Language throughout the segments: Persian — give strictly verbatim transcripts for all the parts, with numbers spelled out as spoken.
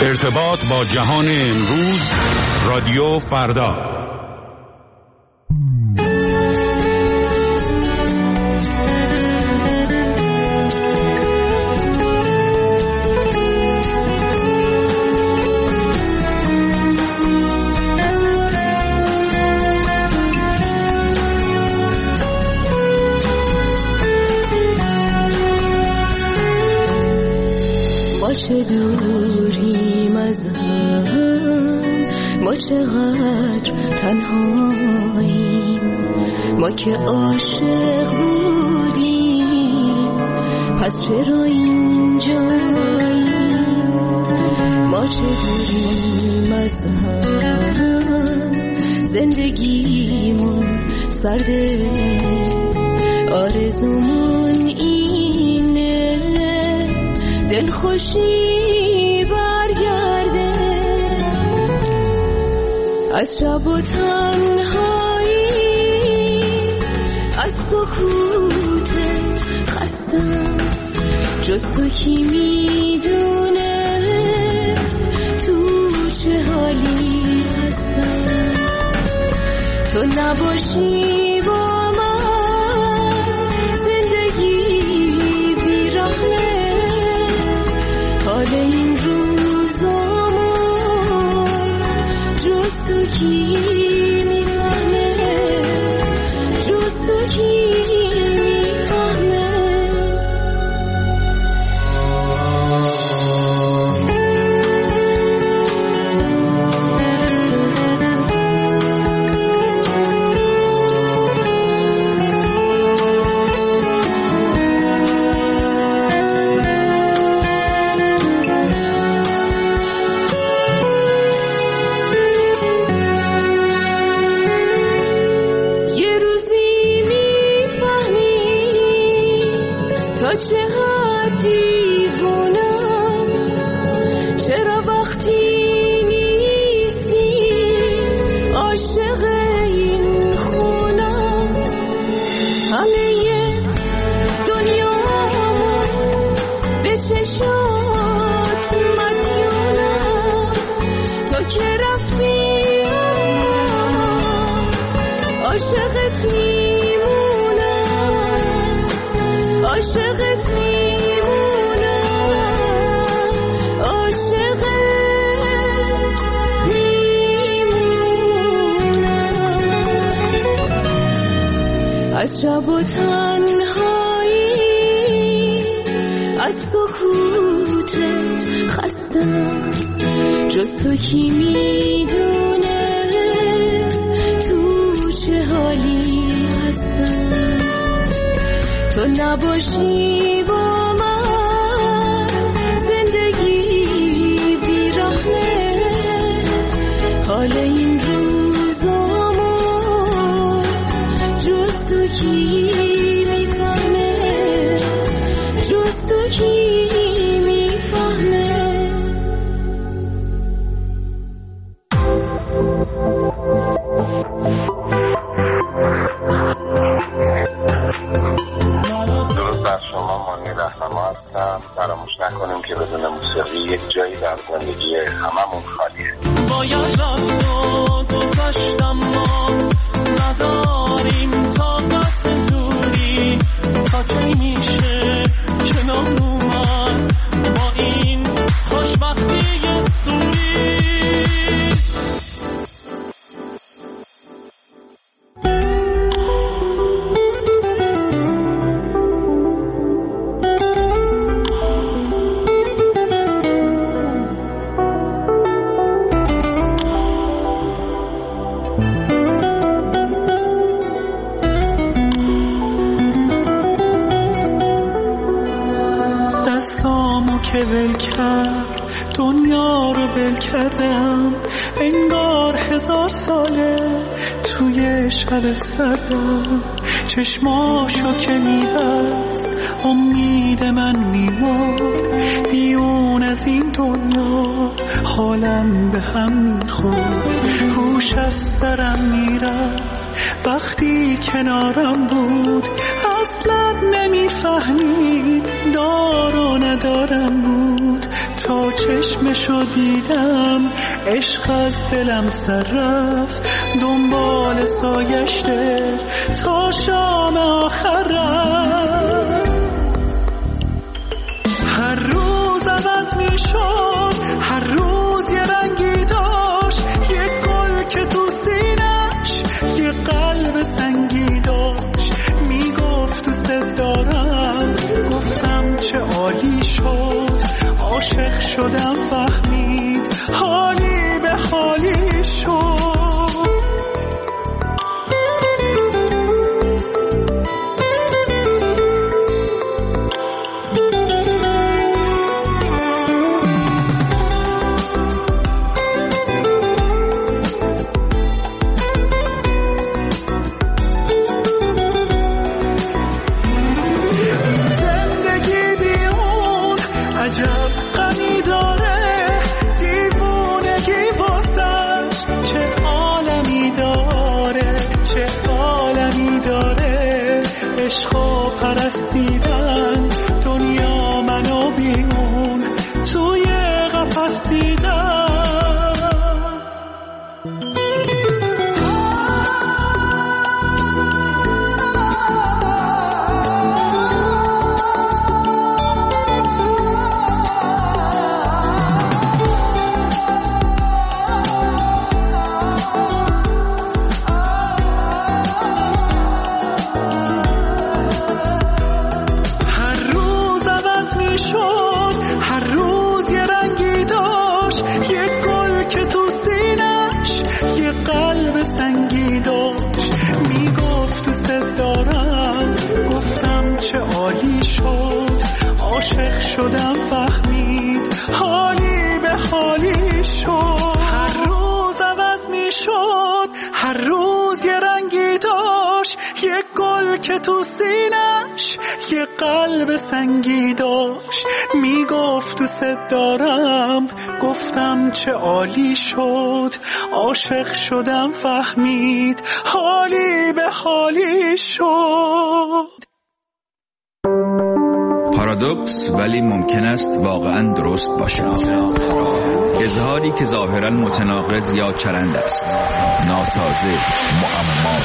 ارتباط با جهان امروز، رادیو فردا. چه دوریم از هم، ما چقدر تنهاییم، ما که عاشق بودیم پس چرا اینجاییم. ما چه دوریم از هم، زندگیمون سرده، آرزومون اینه دل خوشی برگرده. از شب و تنهایی، از سکوت خستم، جز تو کی میدونه تو چه حالی هستم. تو نباشی با من زندگی بیرحمه، حال این روزامو جز تو کی میفهمه، جز تو کی میفهمه. از شب و تنهایی، از سکوتت خستم، جز تو کی میدونه تو چه حالی هستم. تو نباشی با من زندگی بیرحمه، حال این روزامو جز تو کی میفهمه، جز تو کی میفهمه. درود بر شما، مانی رهنما هستم. فراموش نکنیم که بدون موسیقی یک جایی در زندگی هممون خالیه. باید رفت و گذشتم، ما نداریم طاقت دوری، تا کی میشه کنار اومد با این خوشبختی سوری. که ول کرد دنیا رو ول کردم، انگار هزار ساله توی شب سردم. چشماشو که میبست امید من میمرد، بیرون از این دنیا حالم به هم میخورد. هوش از سرم میرفت وقتی کنارم بود، اصلا نمیفهمید دار و ندارم بود. تا چشمشو دیدم عشق از دلم سر رفت دنبال سایشته تا شام آخر رفت. هر روز عوض می شد هر روز یه رنگی داشت یه گل که تو سینش یه قلب سنگی داشت میگفت دوست دارم گفتم چه عالی شد عاشق شدم فهمید حالی به حالی شد. پرستیدن دنیا منو بیرون توی قفس دیدن. عاشق شدم فهمید حالی به حالی شد. هر روز عوض می شد هر روز یه رنگی داشت یه گل که تو سینش یه قلب سنگی داشت میگفت دوست دارم گفتم چه عالی شد عاشق شدم فهمید حالی به حالی شد. پارادوکس ولی ممکن است واقعا درست باشد. اظهاری که ظاهرا متناقض یا چرند است، ناسازه، معما.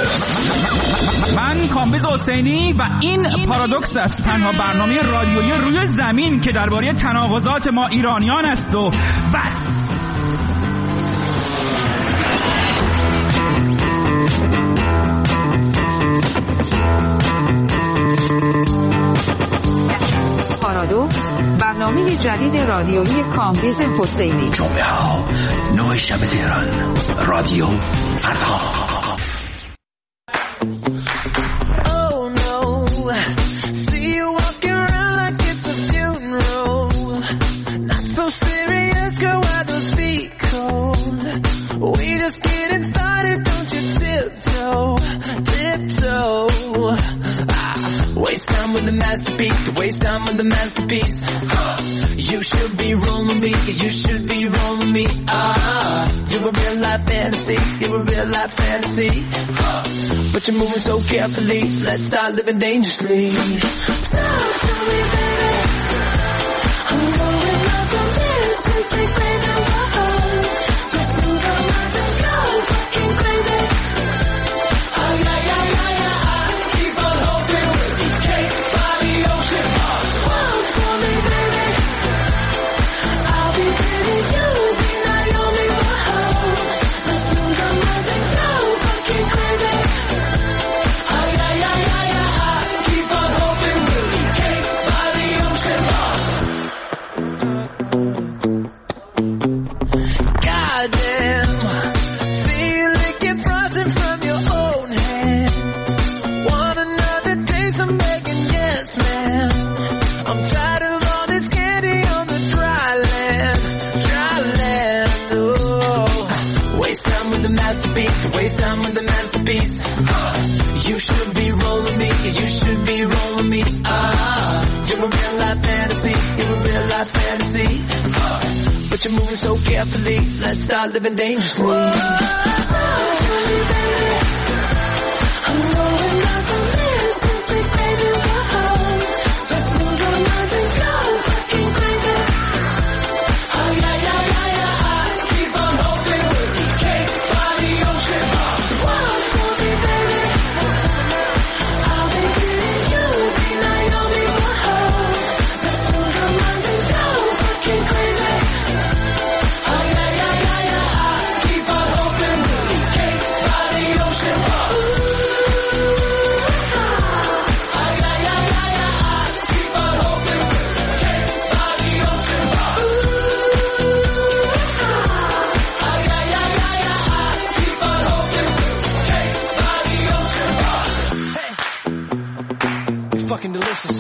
من کامبیز حسینی و این پارادوکس است، تنها برنامه رادیویی روی زمین که درباره تناقضات ما ایرانیان است و بس. پارادوکس، برنامه جدید رادیویی کامبیز حسینی. جمعه ها نه شب تهران، رادیو فردا. Waste time with the masterpiece, waste time with the masterpiece. You should be rolling me, you should be rolling me. Ah, you're a real life fantasy, you're a real life fantasy. But you're moving so carefully, let's start living dangerously. Talk to me, baby. I'm going up on this, let's take baby love. Let's move our minds and go fucking crazy. Oh yeah, yeah, yeah, yeah. I keep on hoping we'll be cake by the ocean. Walk for me, baby. I'll be pretty, you'll be Naomi. Whoa. Let's move our minds and go fucking crazy. Oh yeah, yeah, yeah, yeah. I keep on hoping we'll be cake by the ocean. Goddamn. See you licking frosting from your own hand. Want another taste? I'm begging, yes, man. I'm tired of all this candy on the dry land, dry land. Oh, waste time with the masterpiece, waste time with the masterpiece. You should be rolling me, you should be rolling me. Ah, you're a real life fantasy, you're a real life fantasy. But you're moving so carefully, let's start living dangerously. I'm rolling up on this, let's take baby love. Let's move our minds and go fucking crazy. precious.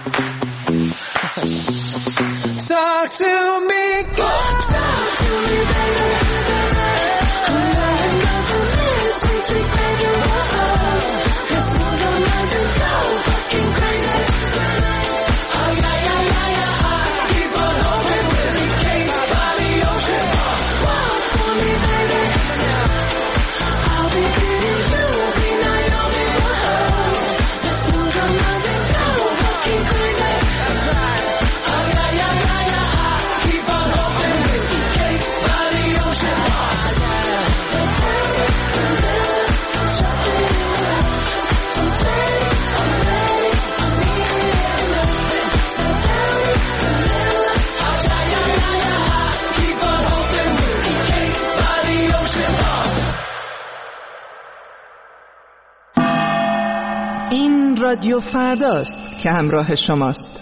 Talk to me, talk to me, baby. I'm not enough of this, sweet, sweet baby. Whoa, it's more than love and so fucking crazy. Oh yeah, yeah, yeah, yeah. I keep on hoping we'll be caged by the ocean. Walk for me, baby. I'll be feeding you, be Naomi. Whoa, it's more than love and so fucking crazy. That's right. Oh yeah, yeah, yeah, yeah. I keep on hoping we'll be caged by the ocean. این رادیو فرداست که همراه شماست.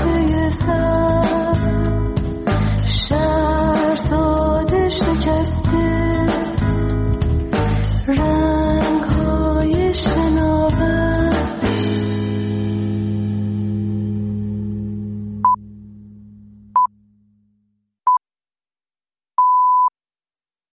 شکسته